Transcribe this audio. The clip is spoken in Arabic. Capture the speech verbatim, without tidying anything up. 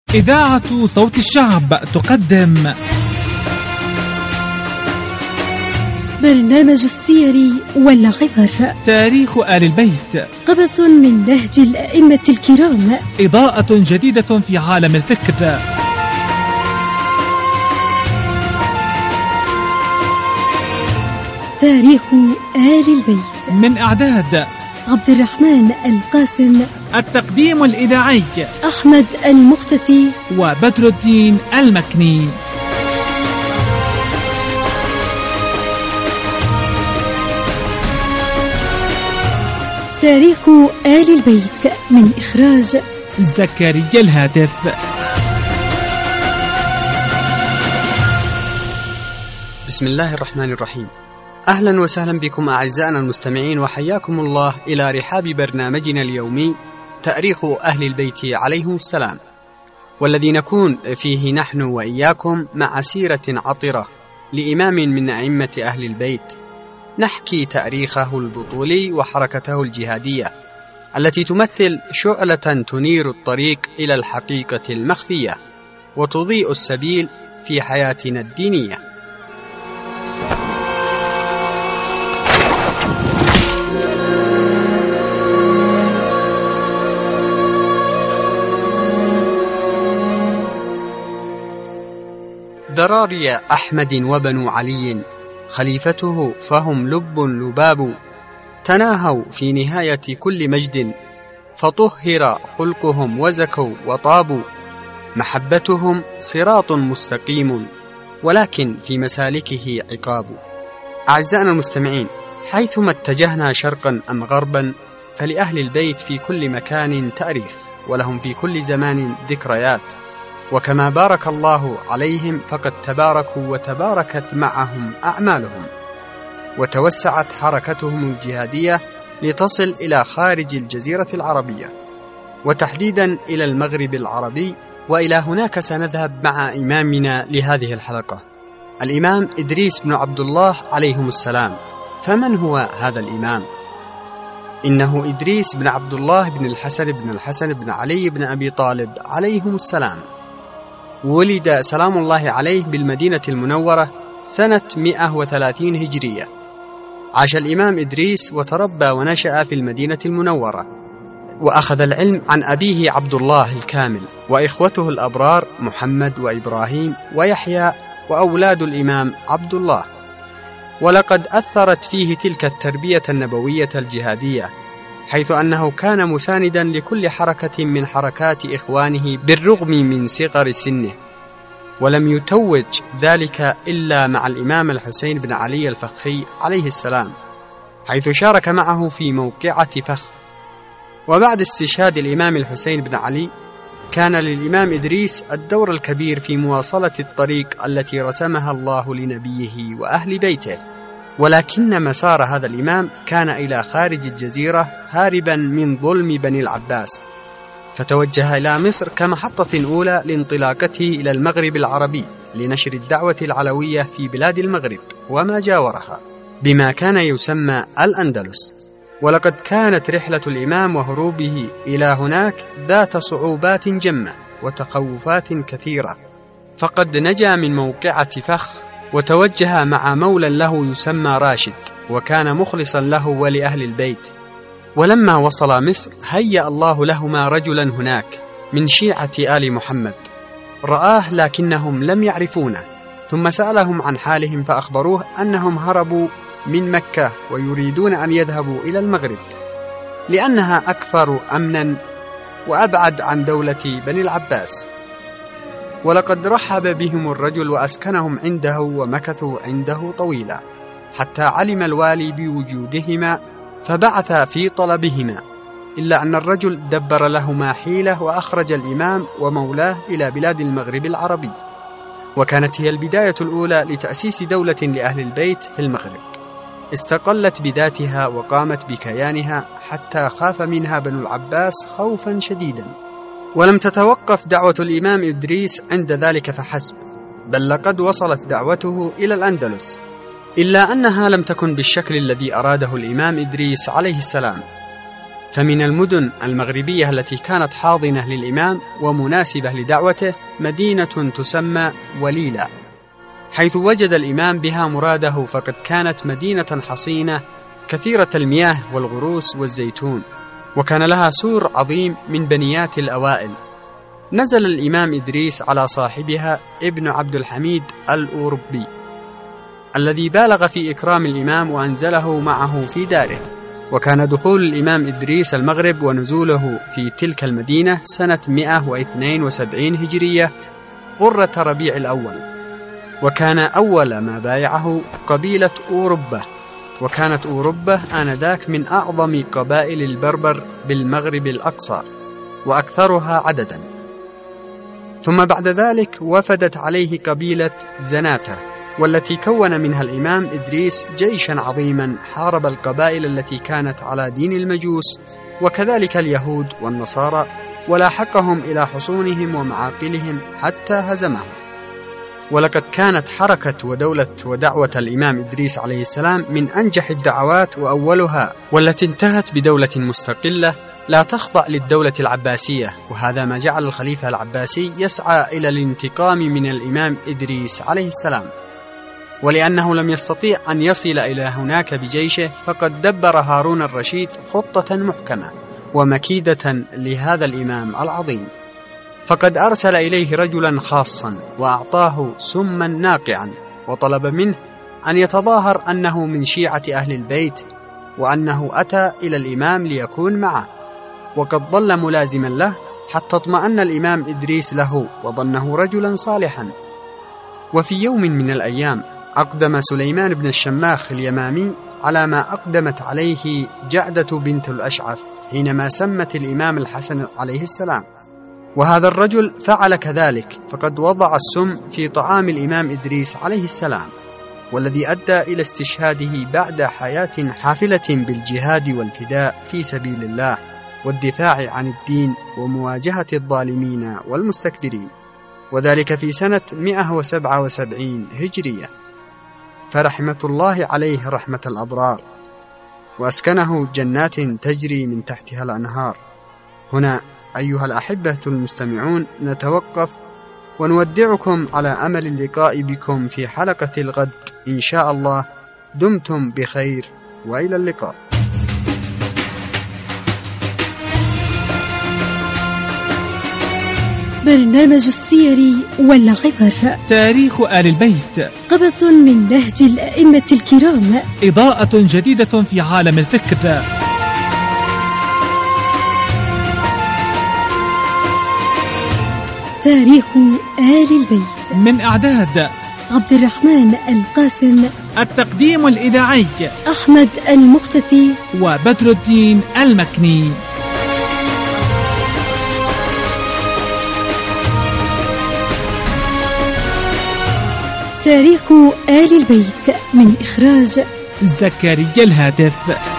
إذاعة صوت الشعب تقدم برنامج السير والعبر، تاريخ آل البيت، قبس من نهج الأئمة الكرام، إضاءة جديدة في عالم الفكر. تاريخ آل البيت، من إعداد عبد الرحمن القاسم، التقديم الإذاعي أحمد المختفي وبدر الدين المكني. تاريخ آل البيت من إخراج زكريا الهاتف. بسم الله الرحمن الرحيم. أهلا وسهلا بكم أعزائنا المستمعين، وحياكم الله إلى رحاب برنامجنا اليومي تاريخ أهل البيت عليهم السلام، والذي نكون فيه نحن وإياكم مع سيرة عطرة لإمام من أئمة أهل البيت، نحكي تاريخه البطولي وحركته الجهادية التي تمثل شعلة تنير الطريق إلى الحقيقة المخفية وتضيء السبيل في حياتنا الدينية. ذراري أحمد وبنو علي خليفته فهم لب لباب، تناهوا في نهاية كل مجد، فطهر خلقهم وزكوا وطابوا، محبتهم صراط مستقيم ولكن في مسالكه عقاب. أعزائنا المستمعين، حيثما اتجهنا شرقا أم غربا فلأهل البيت في كل مكان تاريخ، ولهم في كل زمان ذكريات، وكما بارك الله عليهم فقد تباركوا وتباركت معهم أعمالهم، وتوسعت حركتهم الجهادية لتصل إلى خارج الجزيرة العربية، وتحديدا إلى المغرب العربي. وإلى هناك سنذهب مع إمامنا لهذه الحلقة، الإمام إدريس بن عبد الله عليهم السلام. فمن هو هذا الإمام؟ إنه إدريس بن عبد الله بن الحسن بن الحسن بن علي بن أبي طالب عليهم السلام. ولد سلام الله عليه بالمدينة المنورة سنة مئة وثلاثين هجرية. عاش الإمام إدريس وتربى ونشأ في المدينة المنورة، وأخذ العلم عن أبيه عبد الله الكامل وإخوته الأبرار محمد وإبراهيم ويحيى وأولاد الإمام عبد الله. ولقد أثرت فيه تلك التربية النبوية الجهادية، حيث أنه كان مساندا لكل حركة من حركات إخوانه بالرغم من صغر سنه، ولم يتوج ذلك إلا مع الإمام الحسين بن علي الفخي عليه السلام، حيث شارك معه في موقعة فخ. وبعد استشهاد الإمام الحسين بن علي كان للإمام إدريس الدور الكبير في مواصلة الطريق التي رسمها الله لنبيه وأهل بيته، ولكن مسار هذا الإمام كان إلى خارج الجزيرة هاربا من ظلم بني العباس، فتوجه إلى مصر كمحطة أولى لانطلاقته إلى المغرب العربي لنشر الدعوة العلوية في بلاد المغرب وما جاورها بما كان يسمى الأندلس. ولقد كانت رحلة الإمام وهروبه إلى هناك ذات صعوبات جمة وتخوفات كثيرة، فقد نجا من موقعة فخ وتوجه مع مولى له يسمى راشد، وكان مخلصا له ولأهل البيت. ولما وصل مصر هيأ الله لهما رجلا هناك من شيعة آل محمد، رآه لكنهم لم يعرفونه، ثم سألهم عن حالهم فأخبروه أنهم هربوا من مكة ويريدون أن يذهبوا إلى المغرب لأنها أكثر أمنا وأبعد عن دولة بني العباس. ولقد رحب بهم الرجل وأسكنهم عنده ومكثوا عنده طويلا، حتى علم الوالي بوجودهما فبعث في طلبهما، إلا أن الرجل دبر لهما حيلة وأخرج الإمام ومولاه إلى بلاد المغرب العربي، وكانت هي البداية الأولى لتأسيس دولة لأهل البيت في المغرب، استقلت بذاتها وقامت بكيانها حتى خاف منها بنو العباس خوفا شديدا. ولم تتوقف دعوة الإمام إدريس عند ذلك فحسب، بل لقد وصلت دعوته إلى الأندلس، إلا أنها لم تكن بالشكل الذي أراده الإمام إدريس عليه السلام، فمن المدن المغربية التي كانت حاضنة للإمام ومناسبة لدعوته مدينة تسمى وليلة، حيث وجد الإمام بها مراده، فقد كانت مدينة حصينة كثيرة المياه والغروس والزيتون، وكان لها سور عظيم من بنيات الأوائل. نزل الإمام إدريس على صاحبها ابن عبد الحميد الأوروبي الذي بالغ في إكرام الإمام وأنزله معه في داره. وكان دخول الإمام إدريس المغرب ونزوله في تلك المدينة سنة مئة واثنين وسبعين هجرية غرة ربيع الأول، وكان أول ما بايعه قبيلة أوروبا، وكانت أوروبا آنذاك من أعظم قبائل البربر بالمغرب الأقصى وأكثرها عددا. ثم بعد ذلك وفدت عليه قبيلة زناتة، والتي كون منها الإمام إدريس جيشا عظيما حارب القبائل التي كانت على دين المجوس وكذلك اليهود والنصارى، ولاحقهم إلى حصونهم ومعاقلهم حتى هزمهم. ولقد كانت حركة ودولة ودعوة الإمام إدريس عليه السلام من أنجح الدعوات وأولها، والتي انتهت بدولة مستقلة لا تخضع للدولة العباسية، وهذا ما جعل الخليفة العباسي يسعى إلى الانتقام من الإمام إدريس عليه السلام. ولأنه لم يستطيع أن يصل إلى هناك بجيشه، فقد دبر هارون الرشيد خطة محكمة ومكيدة لهذا الإمام العظيم، فقد أرسل إليه رجلا خاصا وأعطاه سما ناقعا، وطلب منه أن يتظاهر أنه من شيعة أهل البيت، وأنه أتى إلى الإمام ليكون معه، وقد ظل ملازما له حتى اطمأن الإمام إدريس له وظنه رجلا صالحا. وفي يوم من الأيام أقدم سليمان بن الشماخ اليمامي على ما أقدمت عليه جعدة بنت الأشعث حينما سمت الإمام الحسن عليه السلام، وهذا الرجل فعل كذلك، فقد وضع السم في طعام الإمام إدريس عليه السلام، والذي أدى إلى استشهاده بعد حياة حافلة بالجهاد والفداء في سبيل الله والدفاع عن الدين ومواجهة الظالمين والمستكبرين، وذلك في سنة مئة وسبعة وسبعين هجرية. فرحمة الله عليه رحمة الأبرار، وأسكنه جنات تجري من تحتها الأنهار. هنا أيها الأحبة المستمعون نتوقف ونودعكم على أمل اللقاء بكم في حلقة الغد إن شاء الله. دمتم بخير وإلى اللقاء. برنامج السير والعبر، تاريخ آل البيت، قبس من نهج الأئمة الكرام، إضاءة جديدة في عالم الفكر. تاريخ آل البيت، من إعداد عبد الرحمن القاسم، التقديم الإذاعي أحمد المختفي وبدر الدين المكني. تاريخ آل البيت من إخراج زكريا الهاتف.